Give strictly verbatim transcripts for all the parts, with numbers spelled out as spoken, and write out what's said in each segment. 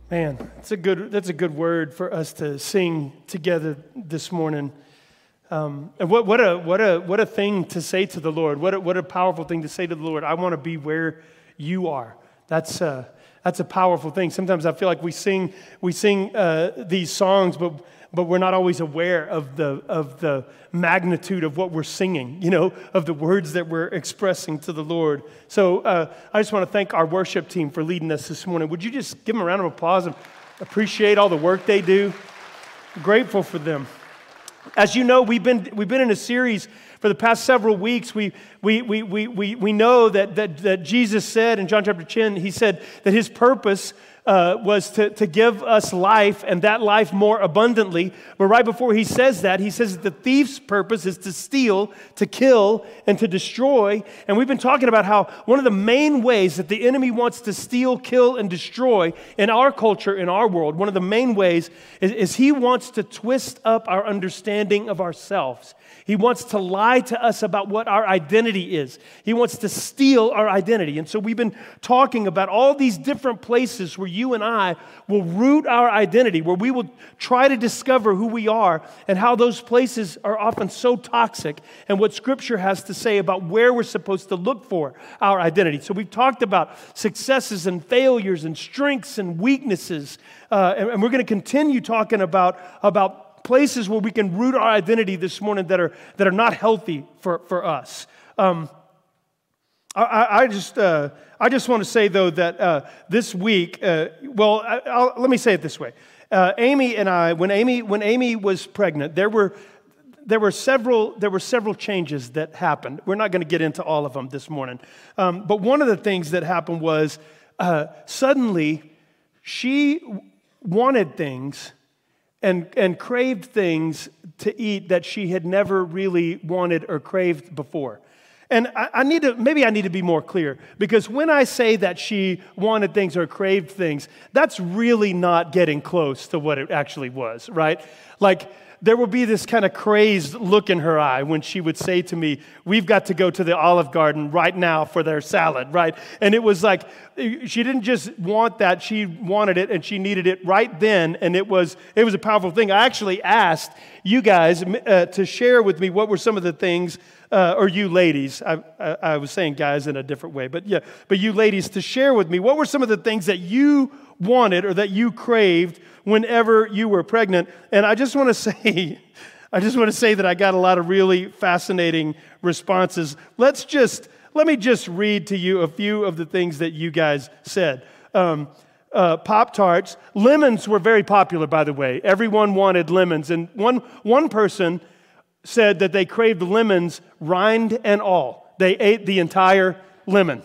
Man, that's a good that's a good word for us to sing together this morning. Um, and what what a what a what a thing to say to the Lord. What a, what a powerful thing to say to the Lord. I want to be where you are. That's uh, that's a powerful thing. Sometimes I feel like we sing we sing uh, these songs, but but we're not always aware of the of the magnitude of what we're singing, you know, of the words that we're expressing to the Lord. So uh, I just want to thank our worship team for leading us this morning. Would you just give them a round of applause and appreciate all the work they do? Grateful for them. As you know, we've been we've been in a series for the past several weeks. We we we we we we know that that that Jesus said in John chapter ten, he said that his purpose Uh, was to, to give us life, and that life more abundantly. But right before he says that, he says that the thief's purpose is to steal, to kill, and to destroy. And we've been talking about how one of the main ways that the enemy wants to steal, kill, and destroy in our culture, in our world, one of the main ways is, is he wants to twist up our understanding of ourselves. He wants to lie to us about what our identity is. He wants to steal our identity. And so we've been talking about all these different places where you and I will root our identity, where we will try to discover who we are and how those places are often so toxic, and what Scripture has to say about where we're supposed to look for our identity. So we've talked about successes and failures and strengths and weaknesses, uh, and, and we're going to continue talking about, about places where we can root our identity this morning that are that are not healthy for, for us. Um, I, I just uh, I just want to say though that uh, this week, uh, well, I, I'll, let me say it this way: uh, Amy and I, when Amy when Amy was pregnant, there were there were several there were several changes that happened. We're not going to get into all of them this morning, um, but one of the things that happened was uh, suddenly she wanted things. And, and craved things to eat that she had never really wanted or craved before. And I, I need to, maybe I need to be more clear, because when I say that she wanted things or craved things, that's really not getting close to what it actually was, right? Like, there would be this kind of crazed look in her eye when she would say to me, we've got to go to the Olive Garden right now for their salad, right? And it was like, she didn't just want that, she wanted it and she needed it right then, and it was it was a powerful thing. I actually asked you guys uh, to share with me what were some of the things, uh, or you ladies, I, I, I was saying guys in a different way, but yeah, but you ladies to share with me, what were some of the things that you wanted or that you craved whenever you were pregnant? And I just want to say, I just want to say that I got a lot of really fascinating responses. Let's just, let me just read to you a few of the things that you guys said. Um, uh, Pop-Tarts. Lemons were very popular, by the way. Everyone wanted lemons. And one, one person said that they craved lemons, rind and all. They ate the entire lemon.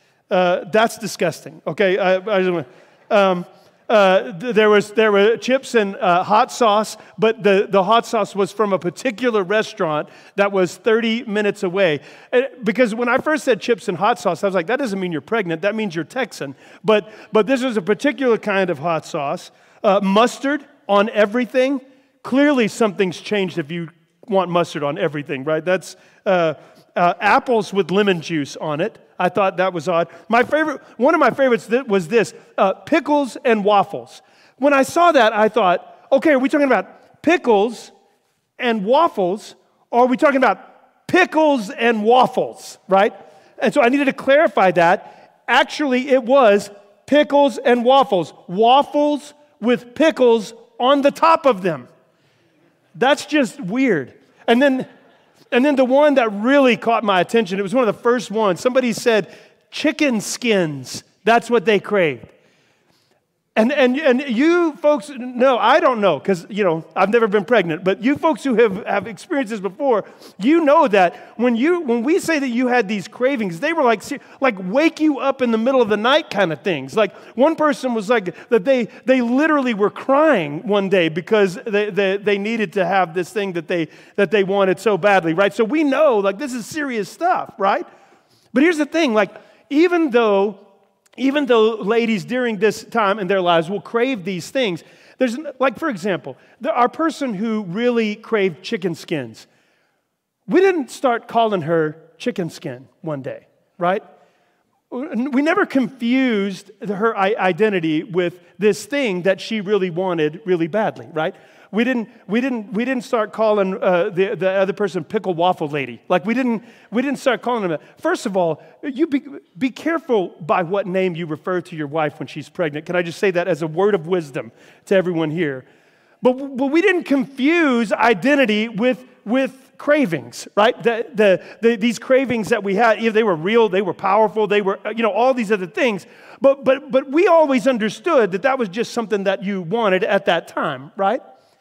Uh, that's disgusting. Okay, I, I just want um, Uh, there was there were chips and uh, hot sauce, but the, the hot sauce was from a particular restaurant that was thirty minutes away. And because when I first said chips and hot sauce, I was like, that doesn't mean you're pregnant. That means you're Texan. But but this was a particular kind of hot sauce. Uh, mustard on everything. Clearly, something's changed if you want mustard on everything, right? That's uh, uh, apples with lemon juice on it. I thought that was odd. My favorite, one of my favorites was this, uh, pickles and waffles. When I saw that, I thought, okay, are we talking about pickles and waffles, or are we talking about pickles and waffles, right? And so I needed to clarify that. Actually, it was pickles and waffles. Waffles with pickles on the top of them. That's just weird. And then... And then the one that really caught my attention, it was one of the first ones. Somebody said, chicken skins. That's what they craved. And and and you folks know, I don't know, because, you know, I've never been pregnant, but you folks who have, have experienced this before, you know that when you when we say that you had these cravings, they were like like wake you up in the middle of the night kind of things. Like one person was like that they they literally were crying one day because they, they, they needed to have this thing that they that they wanted so badly, right? So we know like this is serious stuff, right? But here's the thing, like even though Even though ladies during this time in their lives will crave these things, there's, like for example, the, our person who really craved chicken skins, we didn't start calling her chicken skin one day, right? we never confused her identity with this thing that she really wanted really badly, right? We didn't, we didn't, we didn't start calling uh, the, the other person pickle waffle lady. Like we didn't, we didn't start calling them that. First of all, you be, be careful by what name you refer to your wife when she's pregnant. Can I just say that as a word of wisdom to everyone here? But, but we didn't confuse identity with, with cravings, right? The, the, the, these cravings that we had, they were real, they were powerful, they were, you know, all these other things. But, but, but we always understood that that was just something that you wanted at that time, right?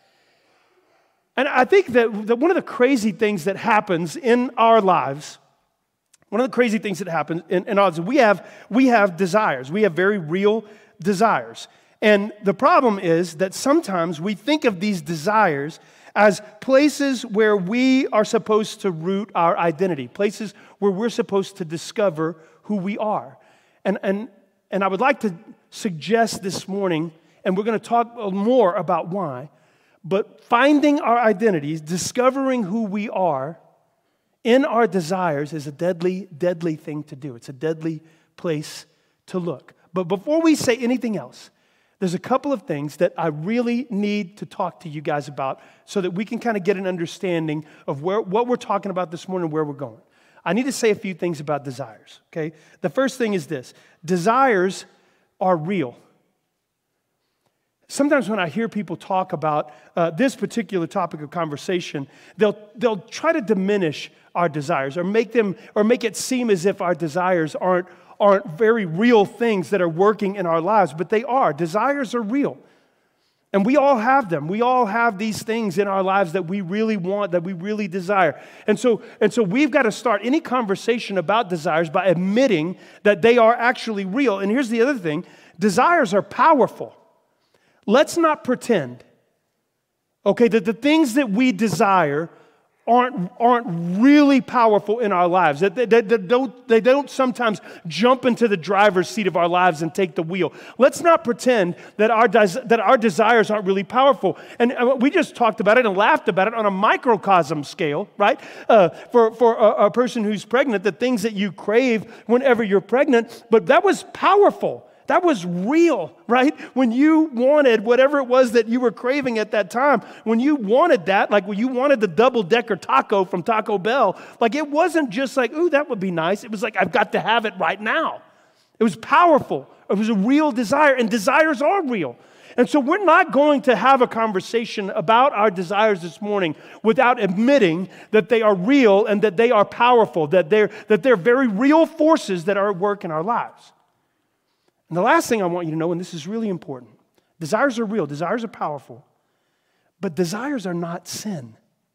And I think that, that one of the crazy things that happens in our lives, one of the crazy things that happens in, in our lives, we have, we have desires. We have very real desires. And the problem is that sometimes we think of these desires as places where we are supposed to root our identity, places where we're supposed to discover who we are. And, and, and I would like to suggest this morning, and we're going to talk more about why, but finding our identities, discovering who we are in our desires is a deadly, deadly thing to do. It's a deadly place to look. But before we say anything else, there's a couple of things that I really need to talk to you guys about so that we can kind of get an understanding of where, what we're talking about this morning and where we're going. I need to say a few things about desires, okay? The first thing is this. Desires are real. Sometimes when I hear people talk about uh, this particular topic of conversation, they'll, they'll try to diminish our desires or make them or make it seem as if our desires aren't aren't very real things that are working in our lives, but they are. Desires are real. And we all have them. We all have these things in our lives that we really want, that we really desire. And so, and so we've got to start any conversation about desires by admitting that they are actually real. And here's the other thing. Desires are powerful. Let's not pretend, okay, that the things that we desire aren't, aren't really powerful in our lives. That they, they, they, don't, they don't sometimes jump into the driver's seat of our lives and take the wheel. Let's not pretend that our, des- that our desires aren't really powerful. And we just talked about it and laughed about it on a microcosm scale, right? Uh, for for a, a person who's pregnant, the things that you crave whenever you're pregnant, but that was powerful. That was real, right? When you wanted whatever it was that you were craving at that time, when you wanted that, like when you wanted the double-decker taco from Taco Bell, like it wasn't just like, ooh, that would be nice. It was like, I've got to have it right now. It was powerful. It was a real desire, and desires are real. And so we're not going to have a conversation about our desires this morning without admitting that they are real and that they are powerful, that they're, that they're very real forces that are at work in our lives. And the last thing I want you to know, and this is really important, desires are real, desires are powerful, but desires are not sin.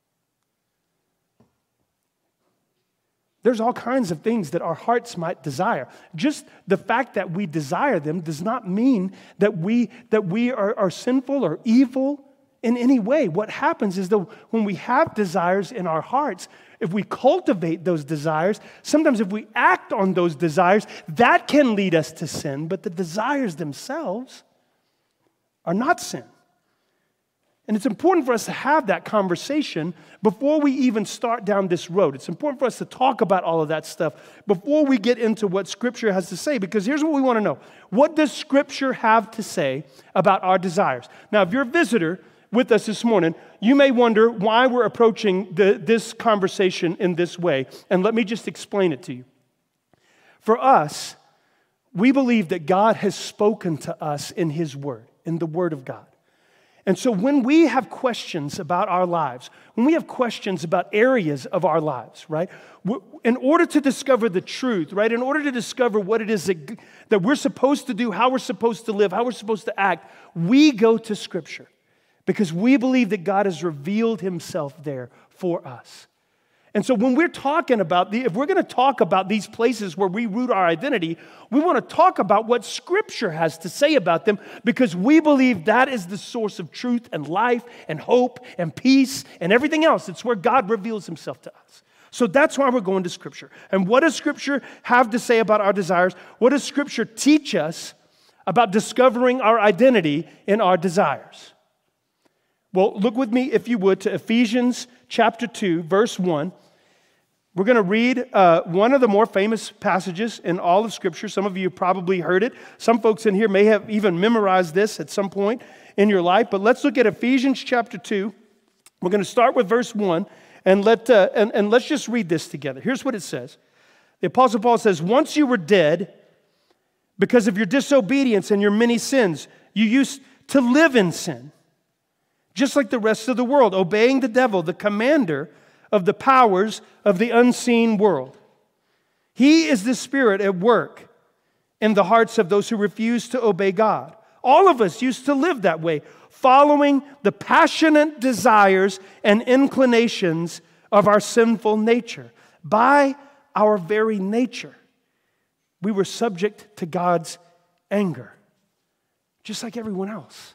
There's all kinds of things that our hearts might desire. Just the fact that we desire them does not mean that we, that we are, are sinful or evil in any way. What happens is that when we have desires in our hearts, if we cultivate those desires, sometimes if we act on those desires, that can lead us to sin, but the desires themselves are not sin. And it's important for us to have that conversation before we even start down this road. It's important for us to talk about all of that stuff before we get into what Scripture has to say, because here's what we want to know. What does Scripture have to say about our desires? Now, if you're a visitor with us this morning, you may wonder why we're approaching the, this conversation in this way. And let me just explain it to you. For us, we believe that God has spoken to us in His Word, in the Word of God. And so when we have questions about our lives, when we have questions about areas of our lives, right, in order to discover the truth, right, in order to discover what it is that, that we're supposed to do, how we're supposed to live, how we're supposed to act, we go to Scripture. Because we believe that God has revealed Himself there for us. And so when we're talking about, the, if we're going to talk about these places where we root our identity, we want to talk about what Scripture has to say about them, because we believe that is the source of truth and life and hope and peace and everything else. It's where God reveals Himself to us. So that's why we're going to Scripture. And what does Scripture have to say about our desires? What does Scripture teach us about discovering our identity in our desires? Well, look with me, if you would, to Ephesians chapter two, verse one. We're going to read uh, one of the more famous passages in all of Scripture. Some of you have probably heard it. Some folks in here may have even memorized this at some point in your life. But let's look at Ephesians chapter two. We're going to start with verse one, and, let, uh, and, and let's just read this together. Here's what it says. The Apostle Paul says, once you were dead because of your disobedience and your many sins, you used to live in sin, just like the rest of the world, obeying the devil, the commander of the powers of the unseen world. He is the spirit at work in the hearts of those who refuse to obey God. All of us used to live that way, following the passionate desires and inclinations of our sinful nature. By our very nature, we were subject to God's anger, just like everyone else.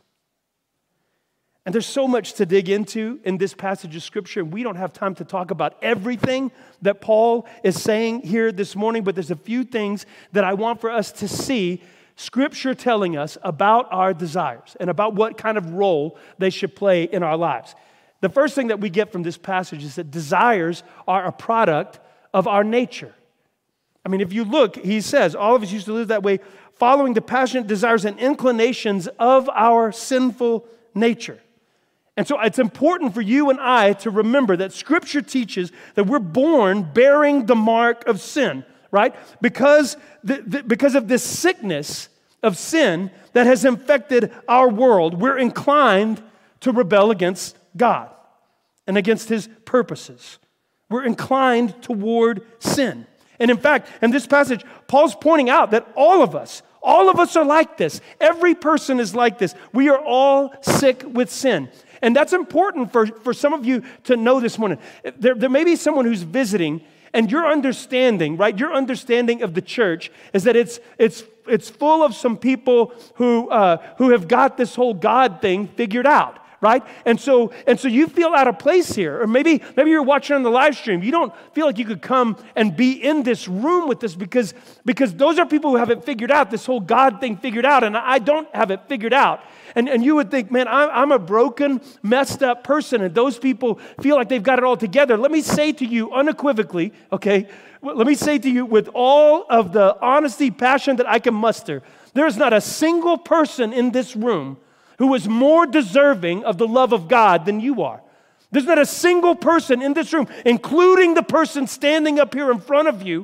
And there's so much to dig into in this passage of Scripture, and we don't have time to talk about everything that Paul is saying here this morning, but there's a few things that I want for us to see Scripture telling us about our desires and about what kind of role they should play in our lives. The first thing that we get from this passage is that desires are a product of our nature. I mean, if you look, he says, all of us used to live that way, following the passionate desires and inclinations of our sinful nature. And so it's important for you and I to remember that Scripture teaches that we're born bearing the mark of sin, right? Because, the, the, because of this sickness of sin that has infected our world, we're inclined to rebel against God and against His purposes. We're inclined toward sin. And in fact, in this passage, Paul's pointing out that all of us, all of us are like this. Every person is like this. We are all sick with sin. And that's important for, for some of you to know this morning. There, there may be someone who's visiting, and your understanding, right, your understanding of the church is that it's it's it's full of some people who uh, who have got this whole God thing figured out. Right? And so and so you feel out of place here. Or maybe, maybe you're watching on the live stream. You don't feel like you could come and be in this room with us because, because those are people who have it figured out, this whole God thing figured out, and I don't have it figured out. And, and you would think, man, I'm, I'm a broken, messed up person, and those people feel like they've got it all together. Let me say to you unequivocally, okay, let me say to you with all of the honesty, passion that I can muster, there is not a single person in this room who is more deserving of the love of God than you are. There's not a single person in this room, including the person standing up here in front of you,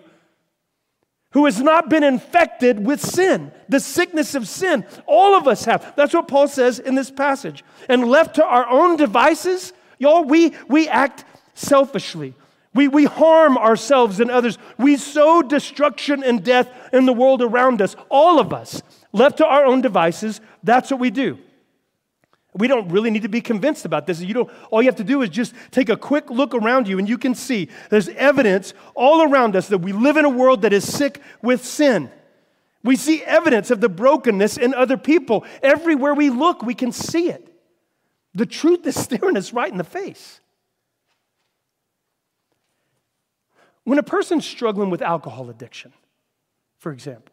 who has not been infected with sin, the sickness of sin. All of us have. That's what Paul says in this passage. And left to our own devices, y'all, we, we act selfishly. We, we harm ourselves and others. We sow destruction and death in the world around us. All of us, left to our own devices, that's what we do. We don't really need to be convinced about this. You don't, all you have to do is just take a quick look around you and you can see there's evidence all around us that we live in a world that is sick with sin. We see evidence of the brokenness in other people. Everywhere we look, we can see it. The truth is staring us right in the face. When a person's struggling with alcohol addiction, for example,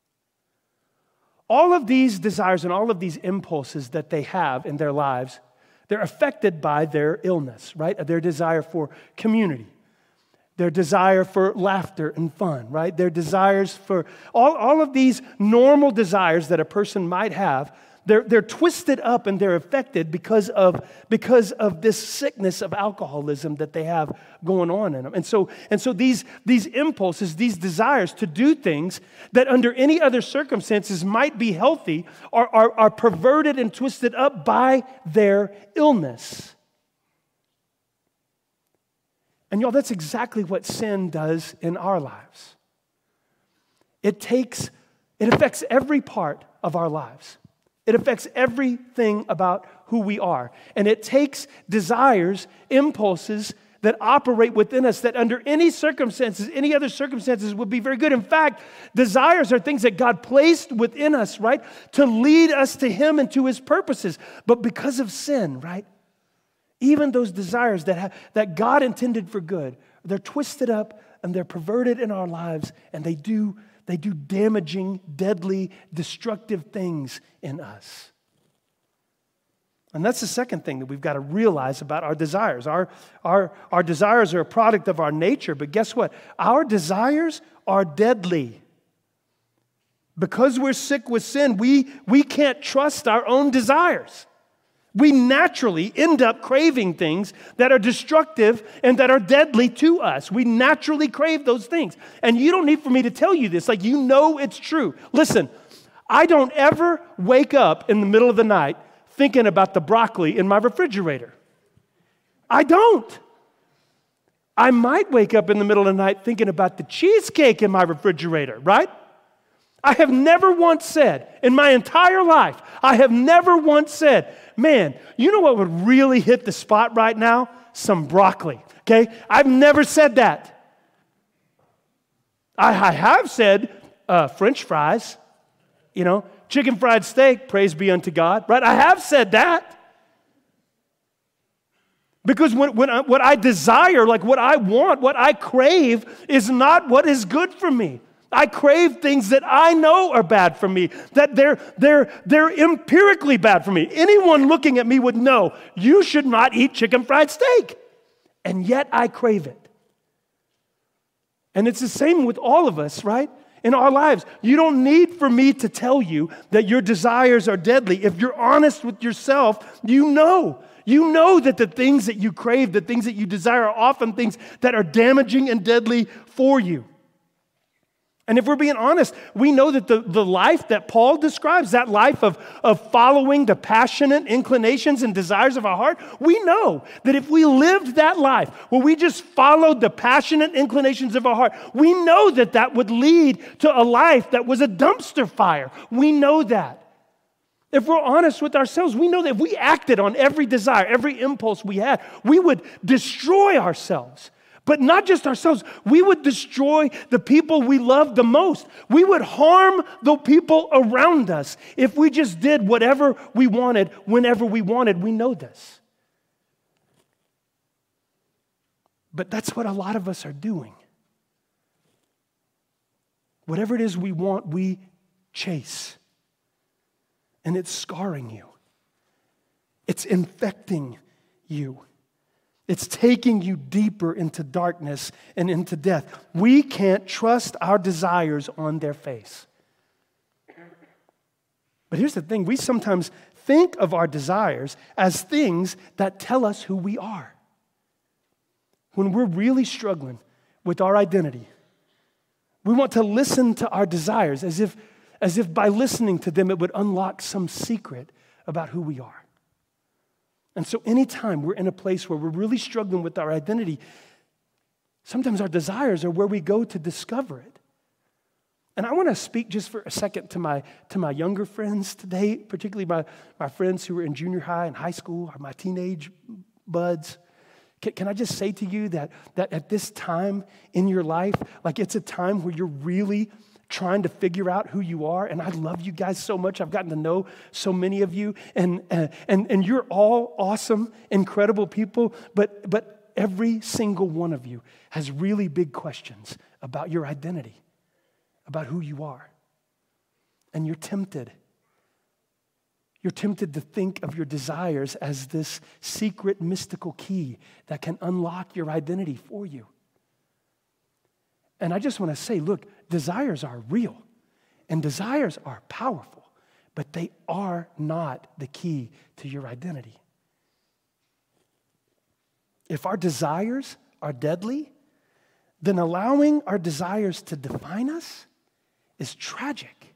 all of these desires and all of these impulses that they have in their lives, they're affected by their illness, right? Their desire for community, their desire for laughter and fun, right? Their desires for all, all of these normal desires that a person might have, they're, they're twisted up and they're affected because of, because of this sickness of alcoholism that they have going on in them. And so, and so these, these impulses, these desires to do things that under any other circumstances might be healthy are, are, are perverted and twisted up by their illness. And y'all, that's exactly what sin does in our lives. It takes, it affects every part of our lives. It affects everything about who we are. And it takes desires, impulses that operate within us that under any circumstances, any other circumstances would be very good. In fact, desires are things that God placed within us, right, to lead us to Him and to His purposes. But because of sin, right, even those desires that, have, that God intended for good, they're twisted up and they're perverted in our lives, and they do They do damaging, deadly, destructive things in us. And that's the second thing that we've got to realize about our desires. Our, our, our desires are a product of our nature, but guess what? Our desires are deadly. Because we're sick with sin, we, we can't trust our own desires. We naturally end up craving things that are destructive and that are deadly to us. We naturally crave those things. And you don't need for me to tell you this. Like, you know it's true. Listen, I don't ever wake up in the middle of the night thinking about the broccoli in my refrigerator. I don't. I might wake up in the middle of the night thinking about the cheesecake in my refrigerator, right? I have never once said, in my entire life, I have never once said, man, you know what would really hit the spot right now? Some broccoli, okay? I've never said that. I, I have said uh, French fries, you know, chicken fried steak, praise be unto God, right? I have said that. Because when, when I, what I desire, like what I want, what I crave is not what is good for me. I crave things that I know are bad for me, that they're, they're, they're empirically bad for me. Anyone looking at me would know, you should not eat chicken fried steak. And yet I crave it. And it's the same with all of us, right? In our lives. You don't need for me to tell you that your desires are deadly. If you're honest with yourself, you know. You know that the things that you crave, the things that you desire are often things that are damaging and deadly for you. And if we're being honest, we know that the, the life that Paul describes, that life of, of following the passionate inclinations and desires of our heart, we know that if we lived that life where we just followed the passionate inclinations of our heart, we know that that would lead to a life that was a dumpster fire. We know that. If we're honest with ourselves, we know that if we acted on every desire, every impulse we had, we would destroy ourselves. But not just ourselves, we would destroy the people we love the most. We would harm the people around us if we just did whatever we wanted, whenever we wanted. We know this. But that's what a lot of us are doing. Whatever it is we want, we chase. And it's scarring you. It's infecting you. It's taking you deeper into darkness and into death. We can't trust our desires on their face. But here's the thing. We sometimes think of our desires as things that tell us who we are. When we're really struggling with our identity, we want to listen to our desires as if, as if by listening to them it would unlock some secret about who we are. And so anytime we're in a place where we're really struggling with our identity, sometimes our desires are where we go to discover it. And I want to speak just for a second to my, to my younger friends today, particularly my, my friends who are in junior high and high school, or my teenage buds. Can, can I just say to you that, that at this time in your life, like it's a time where you're really trying to figure out who you are, and I love you guys so much. I've gotten to know so many of you, and uh, and and you're all awesome, incredible people, but but every single one of you has really big questions about your identity, about who you are. And you're tempted. You're tempted to think of your desires as this secret mystical key that can unlock your identity for you. And I just want to say, look, desires are real and desires are powerful, but they are not the key to your identity. If our desires are deadly, then allowing our desires to define us is tragic.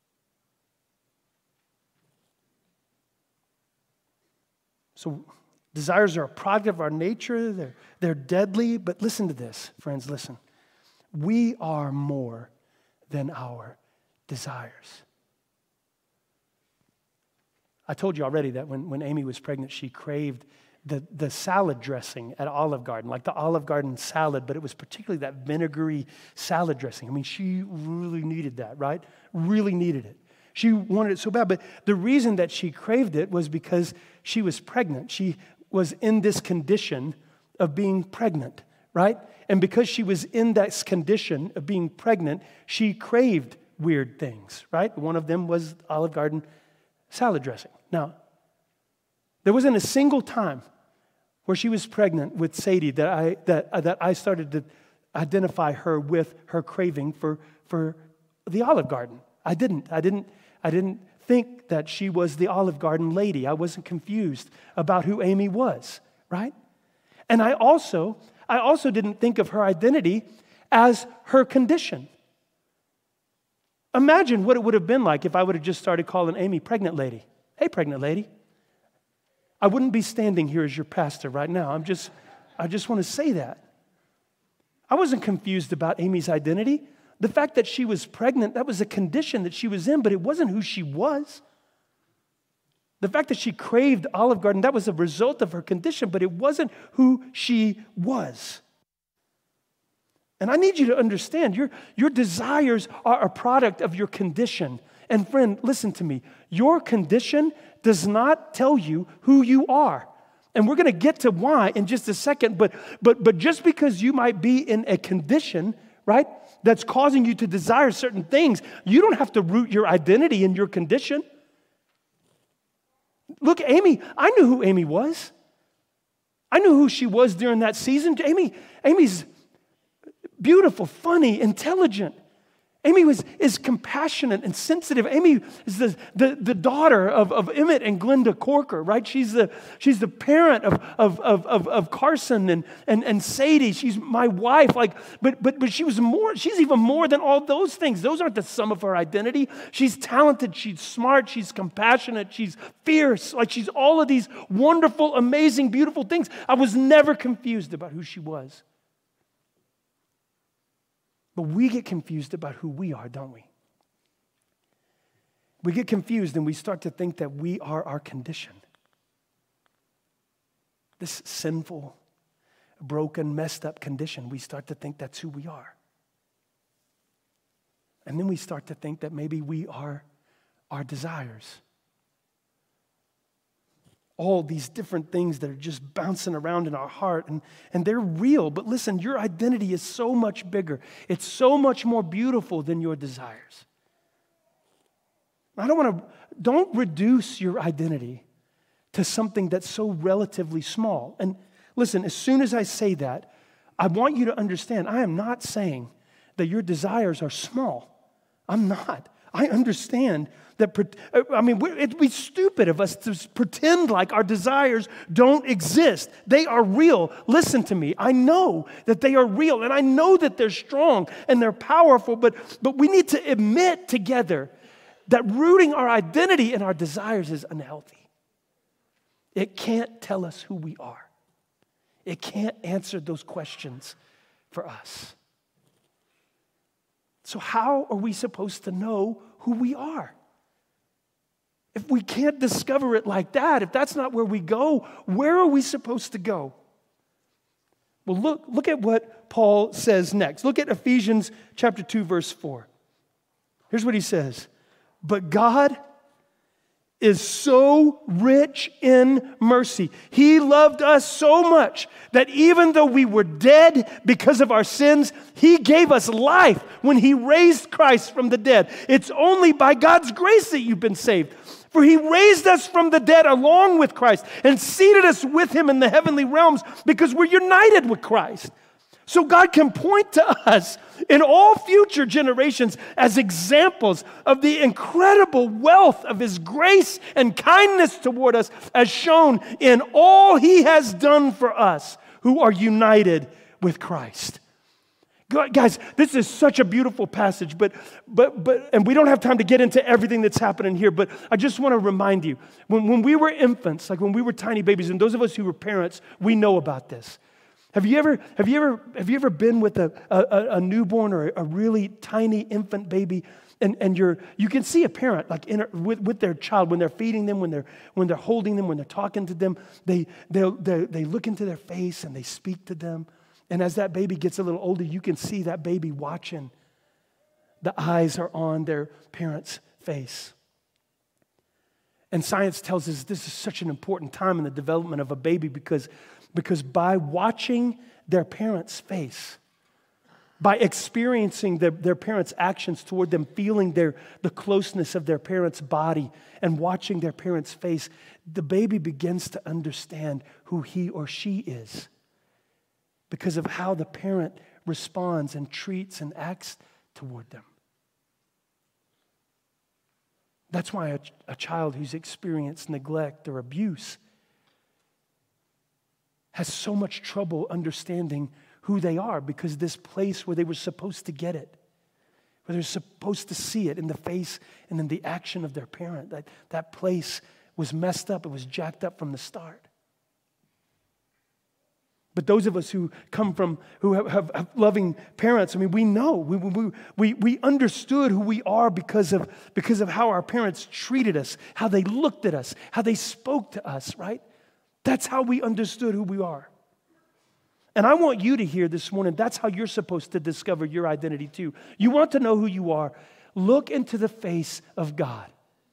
So desires are a product of our nature. They're, they're deadly, but listen to this, friends, listen. We are more than our desires. I told you already that when, when Amy was pregnant, she craved the, the salad dressing at Olive Garden, like the Olive Garden salad, but it was particularly that vinegary salad dressing. I mean, she really needed that, right? Really needed it. She wanted it so bad, but the reason that she craved it was because she was pregnant. She was in this condition of being pregnant, right? And because she was in that condition of being pregnant, she craved weird things, right? One of them was Olive Garden salad dressing. Now, There wasn't a single time where she was pregnant with Sadie that I, that, uh, that I started to identify her with her craving for, for the Olive Garden. I didn't. I didn't. I didn't think that she was the Olive Garden lady. I wasn't confused about who Amy was, right? And I also, I also didn't think of her identity as her condition. Imagine what it would have been like if I would have just started calling Amy pregnant lady. Hey, pregnant lady. I wouldn't be standing here as your pastor right now. I'm just, I just want to say that. I wasn't confused about Amy's identity. The fact that she was pregnant, that was a condition that she was in, but it wasn't who she was. The fact that she craved Olive Garden, that was a result of her condition, but it wasn't who she was. And I need you to understand, your, your desires are a product of your condition. And friend, listen to me. Your condition does not tell you who you are. And we're going to get to why in just a second, but, but, but just because you might be in a condition, right, that's causing you to desire certain things, you don't have to root your identity in your condition. Look, Amy, I knew who Amy was. I knew who she was during that season. Amy, Amy's beautiful, funny, intelligent. Amy was, is compassionate and sensitive. Amy is the, the, the daughter of, of Emmett and Glenda Corker, right? She's the, she's the parent of, of, of, of, of Carson and, and, and Sadie. She's my wife. Like, but, but, but she was more, she's even more than all those things. Those aren't the sum of her identity. She's talented, she's smart, she's compassionate, she's fierce. Like she's all of these wonderful, amazing, beautiful things. I was never confused about who she was. But we get confused about who we are, don't we? We get confused and we start to think that we are our condition. This sinful, broken, messed up condition, we start to think that's who we are. And then we start to think that maybe we are our desires. All these different things that are just bouncing around in our heart, and, and they're real. But listen, your identity is so much bigger. It's so much more beautiful than your desires. I don't want to, don't reduce your identity to something that's so relatively small. And listen, as soon as I say that, I want you to understand, I am not saying that your desires are small. I'm not. I understand that, I mean, it'd be stupid of us to pretend like our desires don't exist. They are real. Listen to me. I know that they are real, and I know that they're strong and they're powerful, but, but we need to admit together that rooting our identity in our desires is unhealthy. It can't tell us who we are. It can't answer those questions for us. So how are we supposed to know who we are? If we can't discover it like that, if that's not where we go, where are we supposed to go? Well, look, look at what Paul says next. Look at Ephesians chapter two, verse four. Here's what he says. But God is so rich in mercy. He loved us so much that even though we were dead because of our sins, He gave us life when He raised Christ from the dead. It's only by God's grace that you've been saved. For He raised us from the dead along with Christ and seated us with Him in the heavenly realms because we're united with Christ. So God can point to us in all future generations as examples of the incredible wealth of His grace and kindness toward us as shown in all He has done for us who are united with Christ. Guys, this is such a beautiful passage, but, but, but, and we don't have time to get into everything that's happening here, but I just want to remind you, when, when we were infants, like when we were tiny babies, and those of us who were parents, we know about this. Have you ever, have you ever, have you ever been with a, a, a newborn or a really tiny infant baby, and, and you're, you can see a parent like in a, with, with their child when they're feeding them, when they're, when they're holding them, when they're talking to them, they, they, they look into their face and they speak to them. And as that baby gets a little older, you can see that baby watching. The eyes are on their parent's face. And science tells us this is such an important time in the development of a baby because, because by watching their parent's face, by experiencing their, their parents' actions toward them, feeling their, the closeness of their parents' body and watching their parents' face, the baby begins to understand who he or she is because of how the parent responds and treats and acts toward them. That's why a, a child who's experienced neglect or abuse has so much trouble understanding who they are, because this place where they were supposed to get it, where they're supposed to see it in the face and in the action of their parent, that, that place was messed up. It was jacked up from the start. But those of us who come from, who have, have, have loving parents, I mean, we know, we, we, we, we understood who we are because of, because of how our parents treated us, how they looked at us, how they spoke to us, right? That's how we understood who we are. And I want you to hear this morning, that's how you're supposed to discover your identity too. You want to know who you are? Look into the face of God.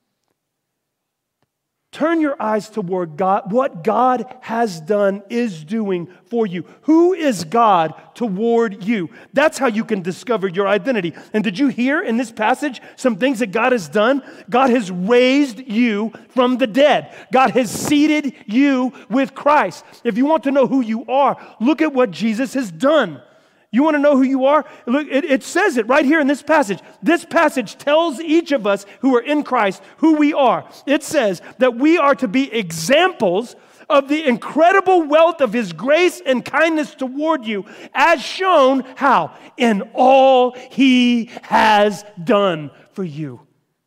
Turn your eyes toward God, what God has done, is doing for you. Who is God toward you? That's how you can discover your identity. And did you hear in this passage some things that God has done? God has raised you from the dead. God has seated you with Christ. If you want to know who you are, look at what Jesus has done. You want to know who you are? Look, it, it says it right here in this passage. This passage tells each of us who are in Christ who we are. It says that we are to be examples of the incredible wealth of His grace and kindness toward you, as shown how? In all He has done for you.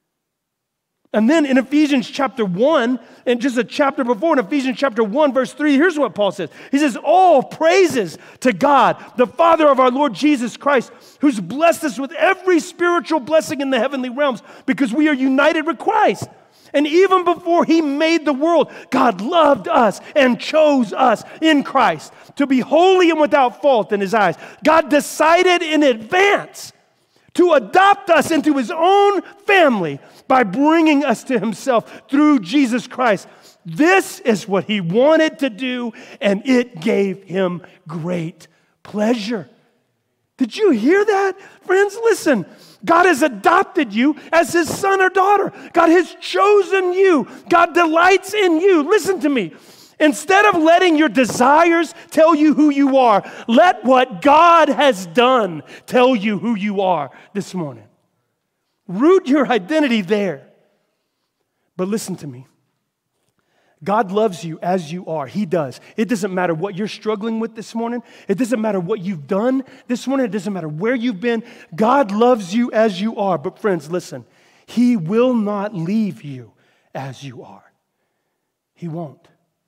And then in Ephesians chapter one, and just a chapter before, in Ephesians chapter one, verse three, here's what Paul says. He says, all praises to God, the Father of our Lord Jesus Christ, who's blessed us with every spiritual blessing in the heavenly realms, because we are united with Christ. And even before He made the world, God loved us and chose us in Christ to be holy and without fault in His eyes. God decided in advance to adopt us into His own family by bringing us to Himself through Jesus Christ. This is what He wanted to do, and it gave Him great pleasure. Did you hear that? Friends, listen. God has adopted you as His son or daughter. God has chosen you. God delights in you. Listen to me. Instead of letting your desires tell you who you are, let what God has done tell you who you are this morning. Root your identity there. But listen to me. God loves you as you are. He does. It doesn't matter what you're struggling with this morning. It doesn't matter what you've done this morning. It doesn't matter where you've been. God loves you as you are. But friends, listen. He will not leave you as you are. He won't.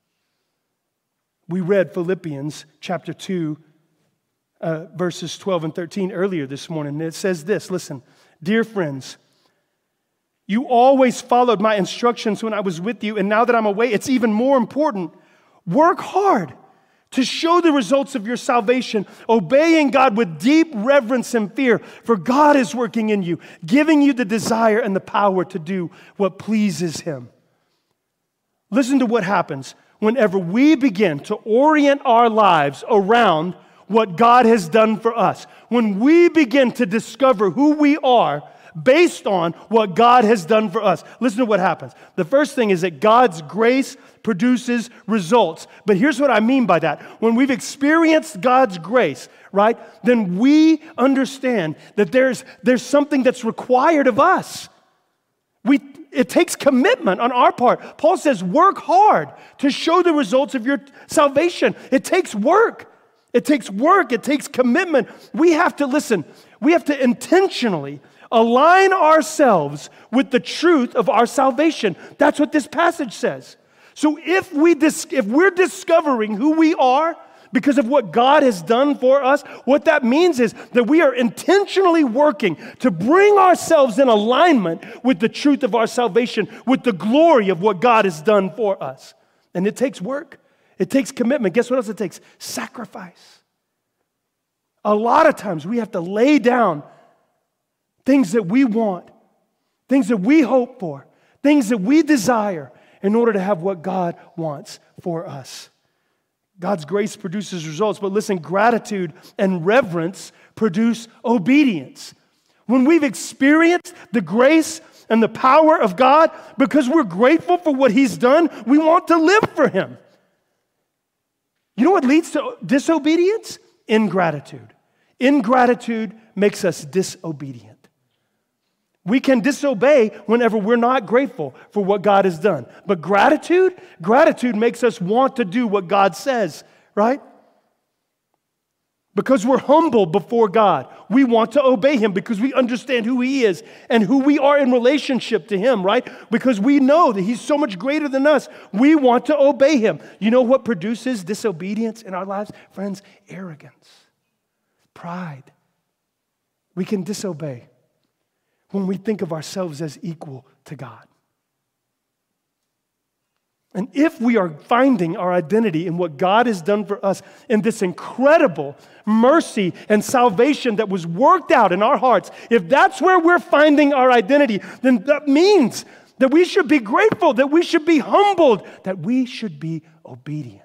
We read Philippians chapter two, uh, verses twelve and thirteen earlier this morning. And it says this, listen, dear friends, you always followed my instructions when I was with you, and now that I'm away, it's even more important. Work hard to show the results of your salvation, obeying God with deep reverence and fear, for God is working in you, giving you the desire and the power to do what pleases Him. Listen to what happens whenever we begin to orient our lives around what God has done for us. When we begin to discover who we are based on what God has done for us. Listen to what happens. The first thing is that God's grace produces results. But here's what I mean by that. When we've experienced God's grace, right, then we understand that there's, there's something that's required of us. We, it takes commitment on our part. Paul says, work hard to show the results of your salvation. It takes work. It takes work. It takes commitment. We have to, listen, we have to intentionally align ourselves with the truth of our salvation. That's what this passage says. So if, we dis- if we're discovering who we are because of what God has done for us, what that means is that we are intentionally working to bring ourselves in alignment with the truth of our salvation, with the glory of what God has done for us. And it takes work. It takes commitment. Guess what else it takes? Sacrifice. A lot of times we have to lay down things that we want, things that we hope for, things that we desire in order to have what God wants for us. God's grace produces results, but listen, gratitude and reverence produce obedience. When we've experienced the grace and the power of God, because we're grateful for what He's done, we want to live for Him. You know what leads to disobedience? Ingratitude. Ingratitude makes us disobedient. We can disobey whenever we're not grateful for what God has done. But gratitude, gratitude makes us want to do what God says, right? Because we're humble before God. We want to obey Him because we understand who He is and who we are in relationship to Him, right? Because we know that He's so much greater than us. We want to obey Him. You know what produces disobedience in our lives? Friends, arrogance, pride. We can disobey when we think of ourselves as equal to God. And if we are finding our identity in what God has done for us, in this incredible mercy and salvation that was worked out in our hearts, if that's where we're finding our identity, then that means that we should be grateful, that we should be humbled, that we should be obedient.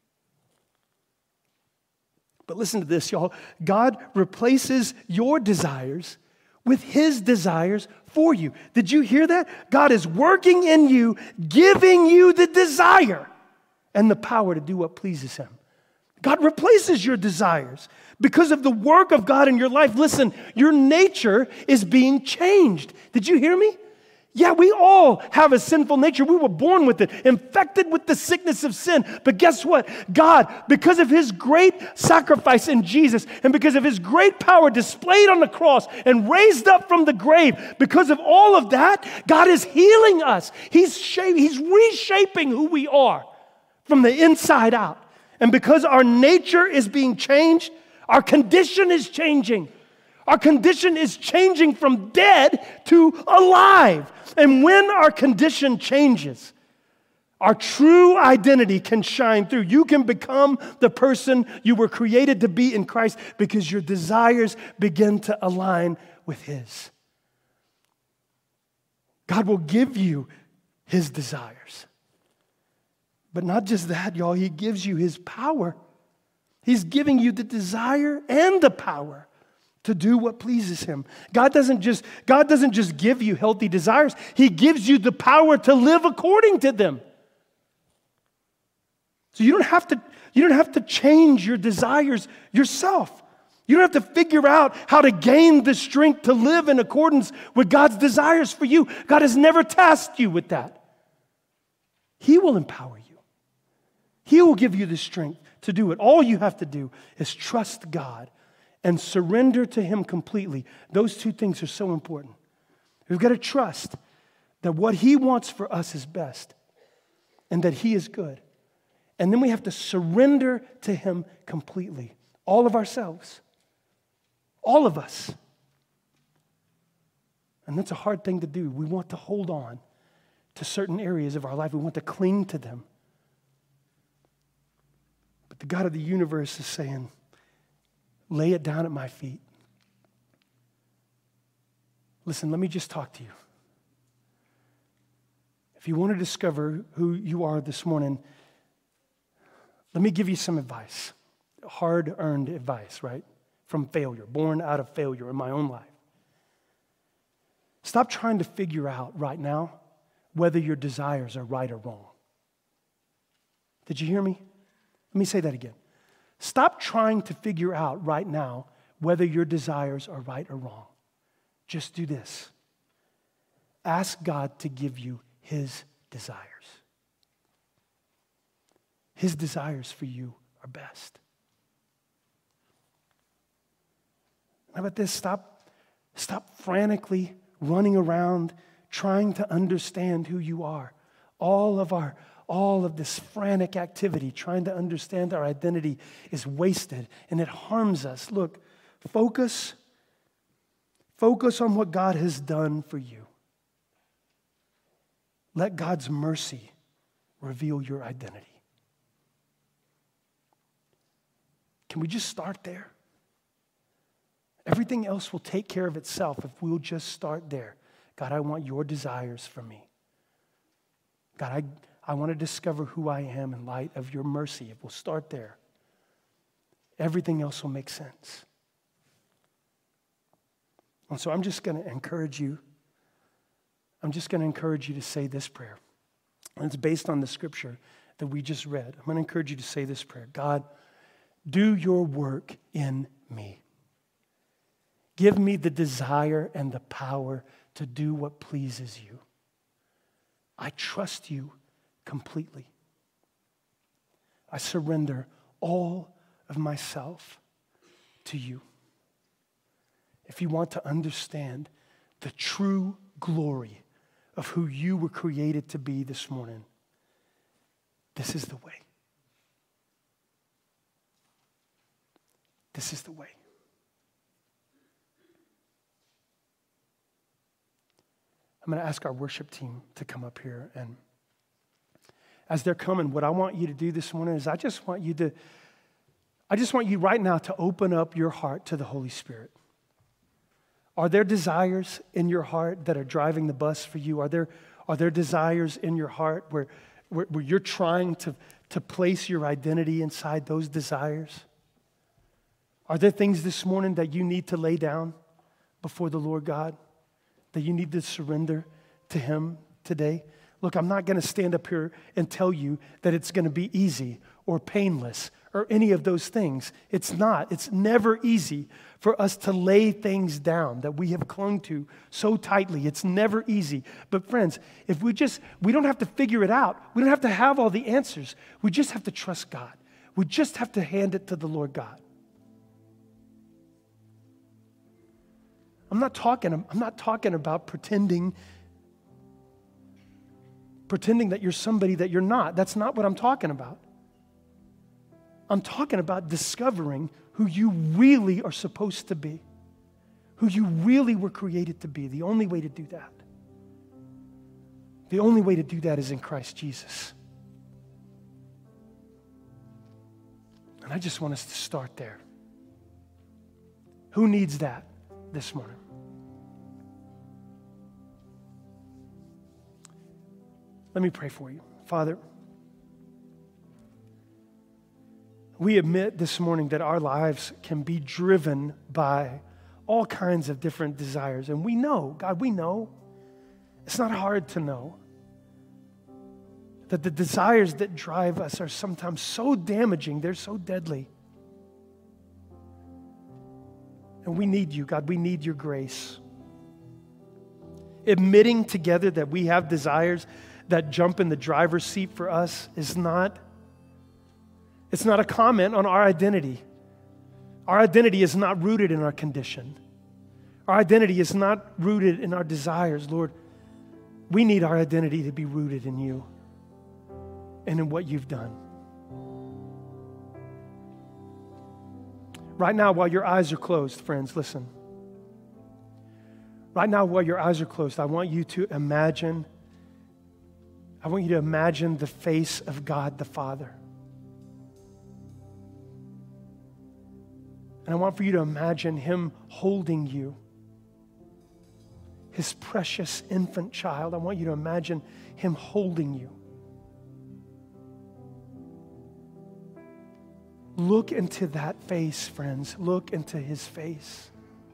But listen to this, y'all. God replaces your desires with His desires for you. Did you hear that? God is working in you, giving you the desire and the power to do what pleases Him. God replaces your desires because of the work of God in your life. Listen, your nature is being changed. Did you hear me? Yeah, we all have a sinful nature. We were born with it, infected with the sickness of sin. But guess what? God, because of His great sacrifice in Jesus and because of His great power displayed on the cross and raised up from the grave, because of all of that, God is healing us. He's, shape, he's reshaping who we are from the inside out. And because our nature is being changed, our condition is changing. Our condition is changing from dead to alive. And when our condition changes, our true identity can shine through. You can become the person you were created to be in Christ because your desires begin to align with His. God will give you His desires. But not just that, y'all. He gives you His power. He's giving you the desire and the power to do what pleases Him. God doesn't just, God doesn't just give you healthy desires. He gives you the power to live according to them. So you don't have to, you don't have to change your desires yourself. You don't have to figure out how to gain the strength to live in accordance with God's desires for you. God has never tasked you with that. He will empower you. He will give you the strength to do it. All you have to do is trust God and surrender to Him completely. Those two things are so important. We've got to trust that what He wants for us is best and that He is good. And then we have to surrender to Him completely. All of ourselves. All of us. And that's a hard thing to do. We want to hold on to certain areas of our life. We want to cling to them. But the God of the universe is saying, lay it down at my feet. Listen, let me just talk to you. If you want to discover who you are this morning, let me give you some advice. Hard-earned advice, right? From failure, born out of failure in my own life. Stop trying to figure out right now whether your desires are right or wrong. Did you hear me? Let me say that again. Stop trying to figure out right now whether your desires are right or wrong. Just do this. Ask God to give you His desires. His desires for you are best. How about this? Stop, stop frantically running around trying to understand who you are. All of our All of this frantic activity, trying to understand our identity, is wasted and it harms us. Look, focus, focus on what God has done for you. Let God's mercy reveal your identity. Can we just start there? Everything else will take care of itself if we'll just start there. God, I want your desires for me. God, I I want to discover who I am in light of your mercy. If we'll start there, everything else will make sense. And so I'm just going to encourage you. I'm just going to encourage you to say this prayer. And it's based on the scripture that we just read. I'm going to encourage you to say this prayer. God, do your work in me. Give me the desire and the power to do what pleases you. I trust you completely. I surrender all of myself to you. If you want to understand the true glory of who you were created to be this morning, this is the way. This is the way. I'm going to ask our worship team to come up here. And as they're coming, what I want you to do this morning is I just want you to, I just want you right now to open up your heart to the Holy Spirit. Are there desires in your heart that are driving the bus for you? Are there, are there desires in your heart where, where, where you're trying to, to place your identity inside those desires? Are there things this morning that you need to lay down before the Lord God? That you need to surrender to Him today? Look, I'm not going to stand up here and tell you that it's going to be easy or painless or any of those things. It's not. It's never easy for us to lay things down that we have clung to so tightly. It's never easy. But friends, if we just, we don't have to figure it out. We don't have to have all the answers. We just have to trust God. We just have to hand it to the Lord God. I'm not talking, I'm not talking about pretending, pretending that you're somebody that you're not. That's not what I'm talking about. I'm talking about discovering who you really are supposed to be, who you really were created to be. The only way to do that, the only way to do that is in Christ Jesus. And I just want us to start there. Who needs that this morning? Let me pray for you. Father, we admit this morning that our lives can be driven by all kinds of different desires. And we know, God, we know. It's not hard to know that the desires that drive us are sometimes so damaging, they're so deadly. And we need you, God. We need your grace. Admitting together that we have desires that jump in the driver's seat for us is not, it's not a comment on our identity. Our identity is not rooted in our condition. Our identity is not rooted in our desires, Lord. We need our identity to be rooted in you and in what you've done. Right now, while your eyes are closed, friends, listen. Right now, while your eyes are closed, I want you to imagine, I want you to imagine the face of God the Father. And I want for you to imagine Him holding you, His precious infant child. I want you to imagine Him holding you. Look into that face, friends. Look into His face.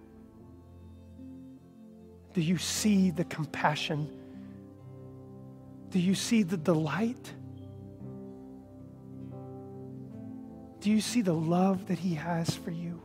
Do you see the compassion? Do you see the delight? Do you see the love that He has for you?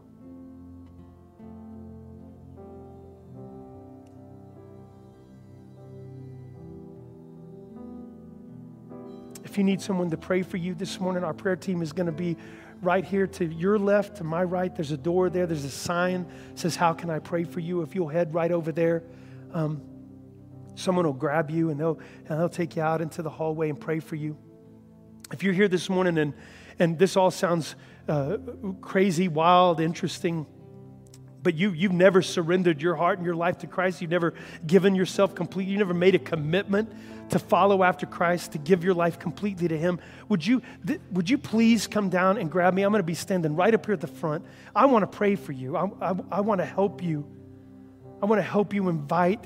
If you need someone to pray for you this morning, our prayer team is going to be right here to your left, to my right. There's a door there. There's a sign that says, how can I pray for you? If you'll head right over there, um, someone will grab you and they'll, and they'll take you out into the hallway and pray for you. If you're here this morning and, and this all sounds uh, crazy, wild, interesting, but you, you've never surrendered your heart and your life to Christ. You've never given yourself completely. You never made a commitment to follow after Christ, to give your life completely to Him. Would you, th- would you please come down and grab me? I'm going to be standing right up here at the front. I want to pray for you. I, I, I want to help you. I want to help you invite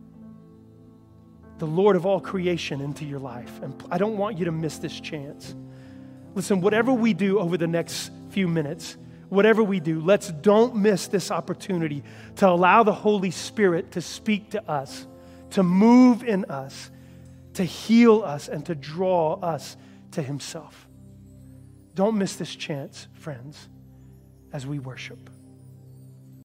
the Lord of all creation into your life. And I don't want you to miss this chance. Listen, whatever we do over the next few minutes, whatever we do, let's don't miss this opportunity to allow the Holy Spirit to speak to us, to move in us, to heal us, and to draw us to himself. Don't miss this chance, friends, as we worship.